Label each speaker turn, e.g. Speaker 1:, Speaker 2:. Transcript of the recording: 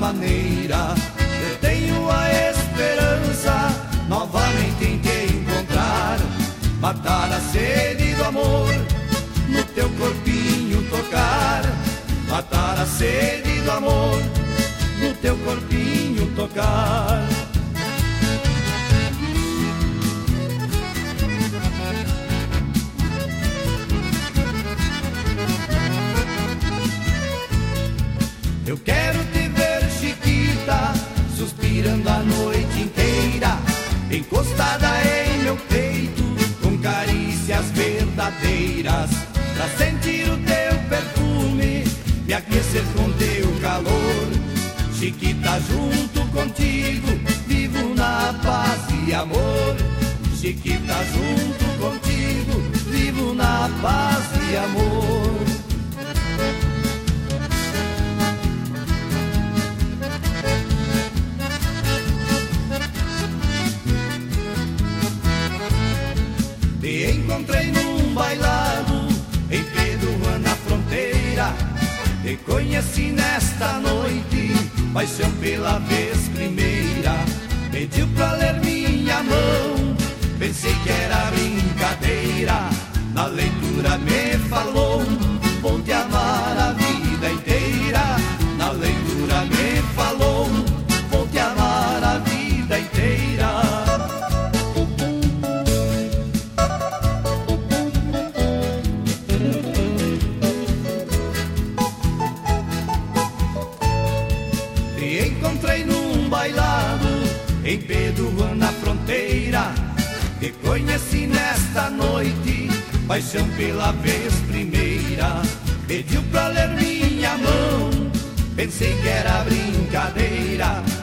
Speaker 1: maneira. Eu tenho a esperança novamente em te encontrar, matar a sede do amor, no teu corpinho tocar. Matar a sede do amor, no teu corpinho tocar. Eu quero te ver, Chiquita, suspirando a noite inteira, encostada em meu peito, com carícias verdadeiras, pra sentir o teu perfume, me aquecer com teu calor. Chiquita, junto contigo, vivo na paz e amor. Chiquita, junto contigo, vivo na paz e amor. Te encontrei num bailado em Pedro, na fronteira. Te conheci nesta noite, paixão pela vez primeira. Pediu pra ler minha mão, pensei que era brincadeira. Na leitura me falou, vou te amar a vida inteira. Na leitura me falou, vou te amar a vida inteira. Te encontrei num bailado em Pedro, na fronteira. Te conheci nesta noite, paixão pela vez primeira. Pediu pra ler minha mão, pensei que era brincadeira.